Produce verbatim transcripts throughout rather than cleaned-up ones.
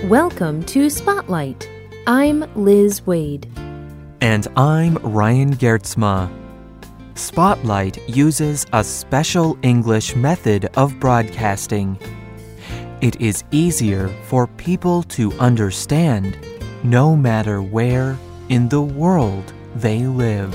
Welcome to Spotlight. I'm Liz Wade. And I'm Ryan Geertsma. Spotlight uses a special English method of broadcasting. It is easier for people to understand no matter where in the world they live.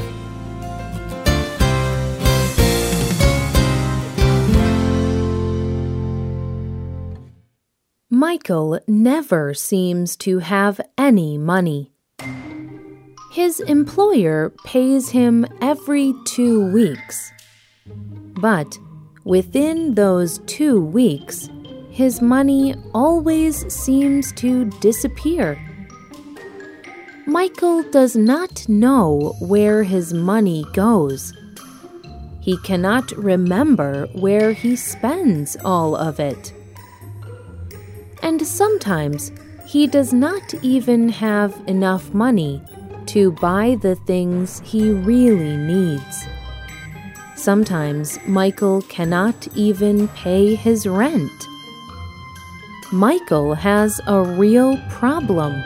Michael never seems to have any money. His employer pays him every two weeks. But within those two weeks, his money always seems to disappear. Michael does not know where his money goes. He cannot remember where he spends all of it. And sometimes he does not even have enough money to buy the things he really needs. Sometimes Michael cannot even pay his rent. Michael has a real problem.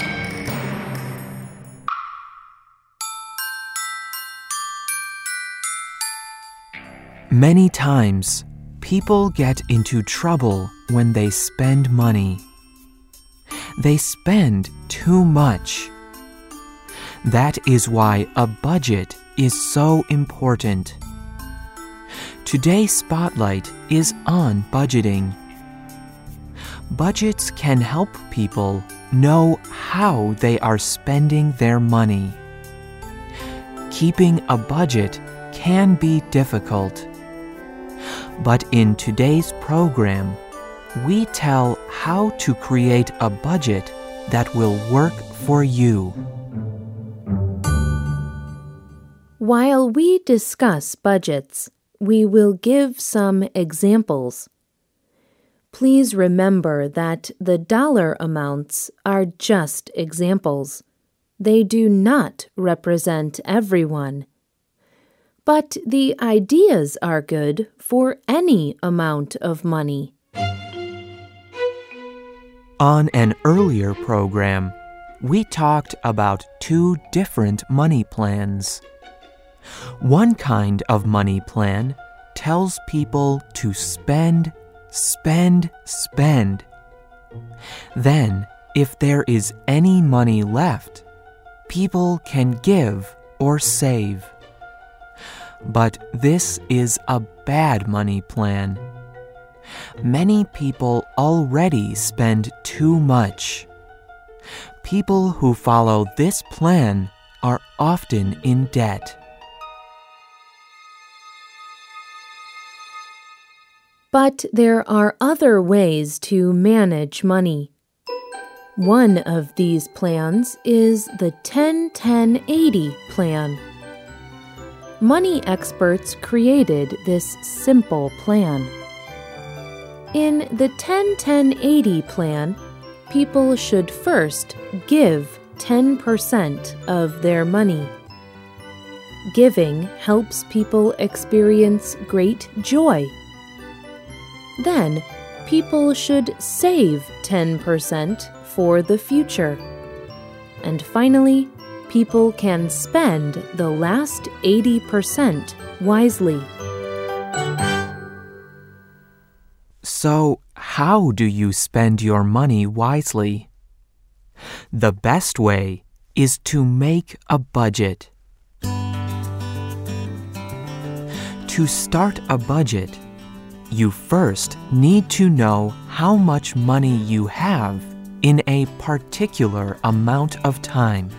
Many times, people get into trouble when they spend money. They spend too much. That is why a budget is so important. Today's Spotlight is on budgeting. Budgets can help people know how they are spending their money. Keeping a budget can be difficult. But in today's program, we tell how to create a budget that will work for you. While we discuss budgets, we will give some examples. Please remember that the dollar amounts are just examples. They do not represent everyone. But the ideas are good for any amount of money. On an earlier program, we talked about two different money plans. One kind of money plan tells people to spend, spend, spend. Then, if there is any money left, people can give or save. But this is a bad money plan. Many people already spend too much. People who follow this plan are often in debt. But there are other ways to manage money. One of these plans is the ten ten eighty plan. Money experts created this simple plan. In the ten ten eighty plan, people should first give ten percent of their money. Giving helps people experience great joy. Then, people should save ten percent for the future. And finally, people can spend the last eighty percent wisely. So, how do you spend your money wisely? The best way is to make a budget. To start a budget, you first need to know how much money you have in a particular amount of time.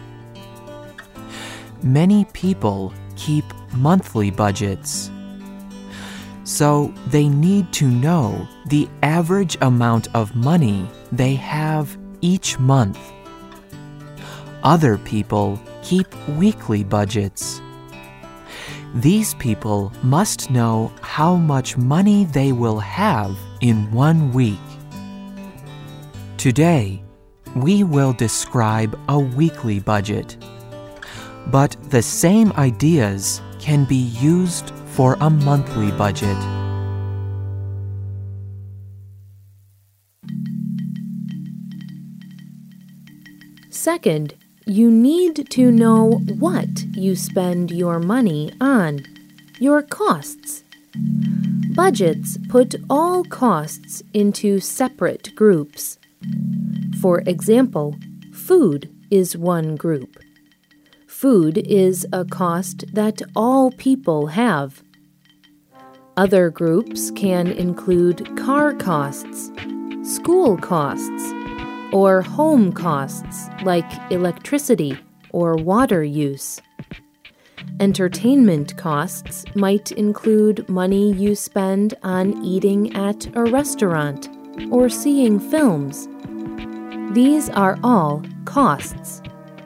Many people keep monthly budgets. So they need to know the average amount of money they have each month. Other people keep weekly budgets. These people must know how much money they will have in one week. Today, we will describe a weekly budget. But the same ideas can be used for a monthly budget. Second, you need to know what you spend your money on, your costs. Budgets put all costs into separate groups. For example, food is one group. Food is a cost that all people have. Other groups can include car costs, school costs, or home costs like electricity or water use. Entertainment costs might include money you spend on eating at a restaurant or seeing films. These are all costs.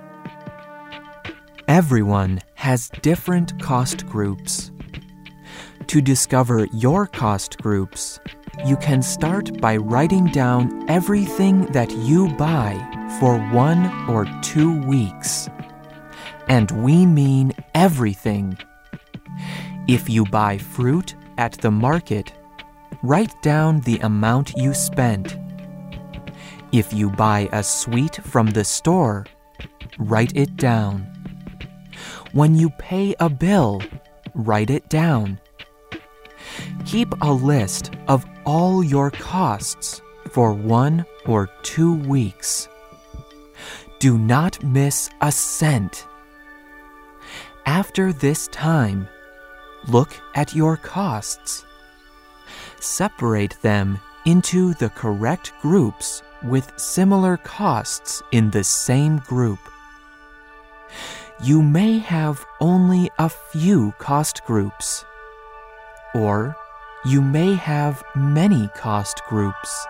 Everyone has different cost groups. To discover your cost groups, you can start by writing down everything that you buy for one or two weeks. And we mean everything. If you buy fruit at the market, write down the amount you spent. If you buy a sweet from the store, write it down. When you pay a bill, write it down. Keep a list of all your costs for one or two weeks. Do not miss a cent. After this time, look at your costs. Separate them into the correct groups with similar costs in the same group. You may have only a few cost groups, or you may have many cost groups.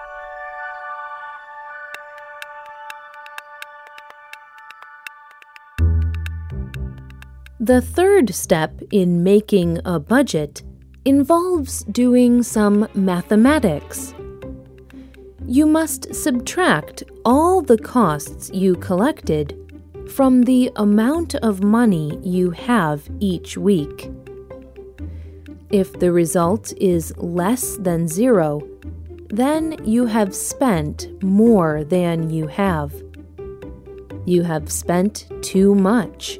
The third step in making a budget involves doing some mathematics. You must subtract all the costs you collected from the amount of money you have each week. If the result is less than zero, then you have spent more than you have. You have spent too much.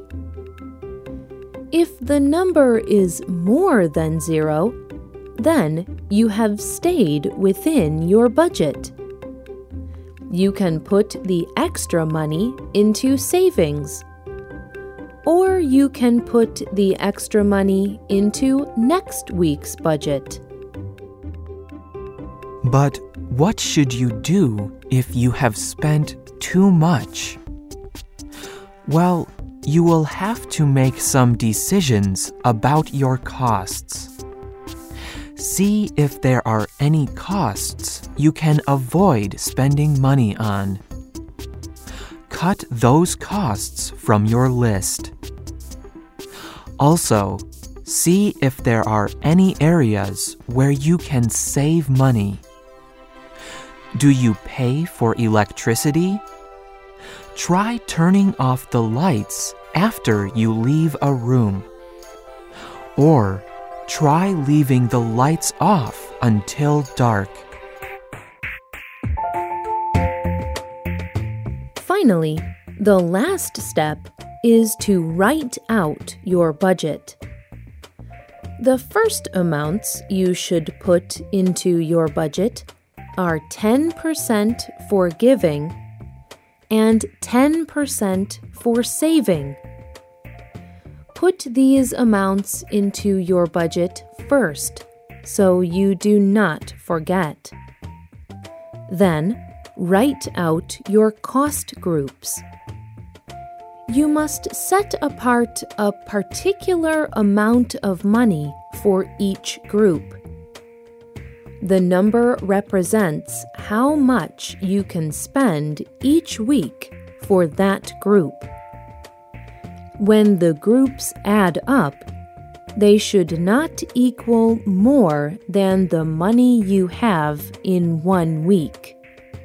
If the number is more than zero, then you have stayed within your budget. You can put the extra money into savings, or you can put the extra money into next week's budget. But what should you do if you have spent too much? Well, you will have to make some decisions about your costs. See if there are any costs you can avoid spending money on. Cut those costs from your list. Also, see if there are any areas where you can save money. Do you pay for electricity? Try turning off the lights after you leave a room. Or try leaving the lights off until dark. Finally, the last step is to write out your budget. The first amounts you should put into your budget are ten percent for giving and ten percent for saving. Put these amounts into your budget first, so you do not forget. Then, write out your cost groups. You must set apart a particular amount of money for each group. The number represents how much you can spend each week for that group. When the groups add up, they should not equal more than the money you have in one week.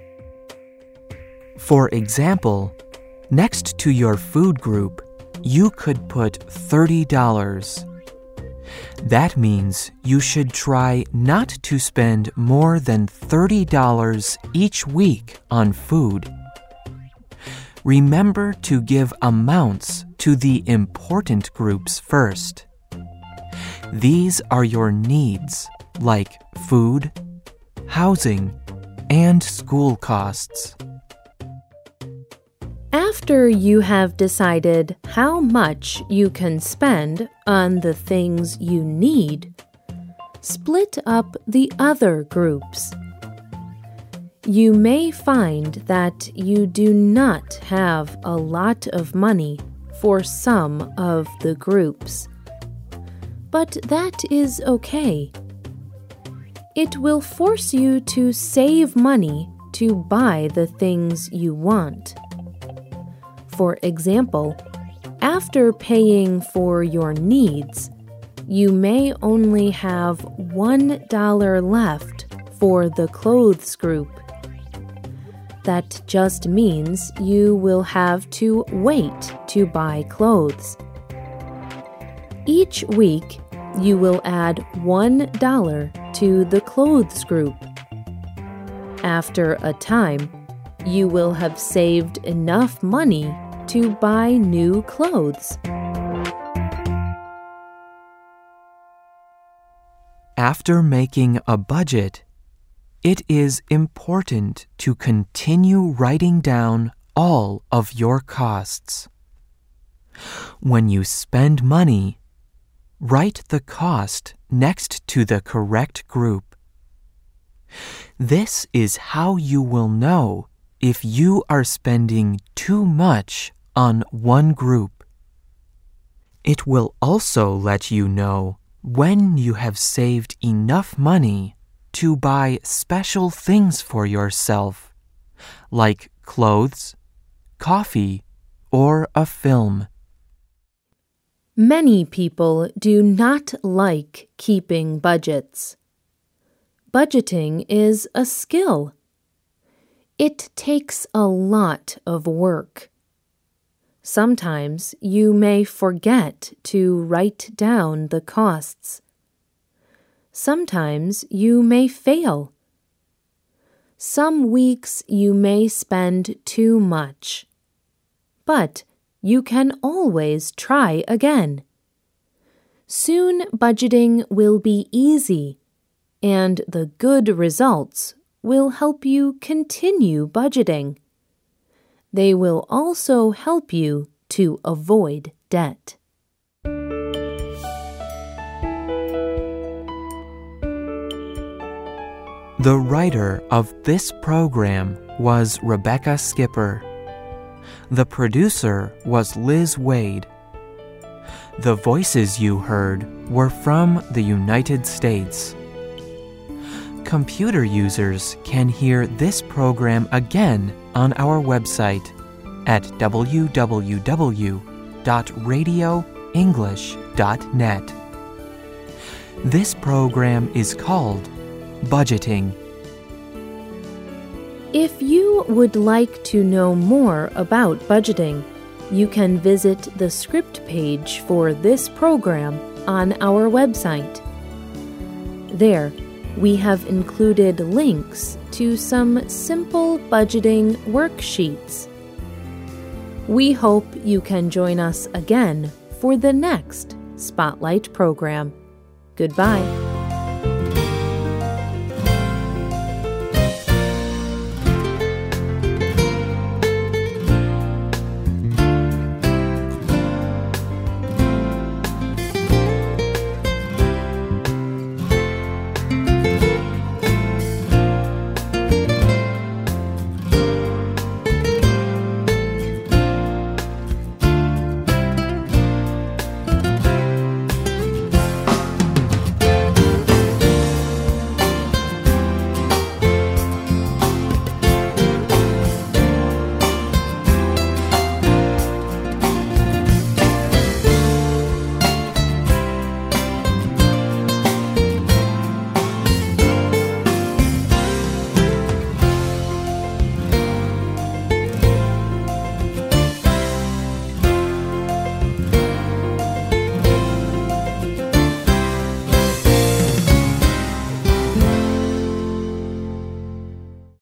For example, next to your food group, you could put thirty dollars. That means you should try not to spend more than thirty dollars each week on food. remember to give amounts to the important groups first. These are your needs, like food, housing, and school costs. After you have decided how much you can spend on the things you need, split up the other groups. You may find that you do not have a lot of money for some of the groups. But that is okay. It will force you to save money to buy the things you want. For example, after paying for your needs, you may only have one dollar left for the clothes group. That just means you will have to wait to buy clothes. Each week, you will add one dollar to the clothes group. After a time, you will have saved enough money to buy new clothes. After making a budget, it is important to continue writing down all of your costs. When you spend money, write the cost next to the correct group. This is how you will know if you are spending too much on one group. It will also let you know when you have saved enough money to buy special things for yourself, like clothes, coffee, or a film. Many people do not like keeping budgets. Budgeting is a skill. It takes a lot of work. Sometimes you may forget to write down the costs. Sometimes you may fail. Some weeks you may spend too much. But you can always try again. Soon budgeting will be easy, and the good results will help you continue budgeting. They will also help you to avoid debt. The writer of this program was Rebecca Skipper. The producer was Liz Wade. The voices you heard were from the United States. Computer users can hear this program again on our website at w w w dot radio english dot net. This program is called Budgeting. If you would like to know more about budgeting, you can visit the script page for this program on our website. There, we have included links to some simple budgeting worksheets. We hope you can join us again for the next Spotlight program. Goodbye.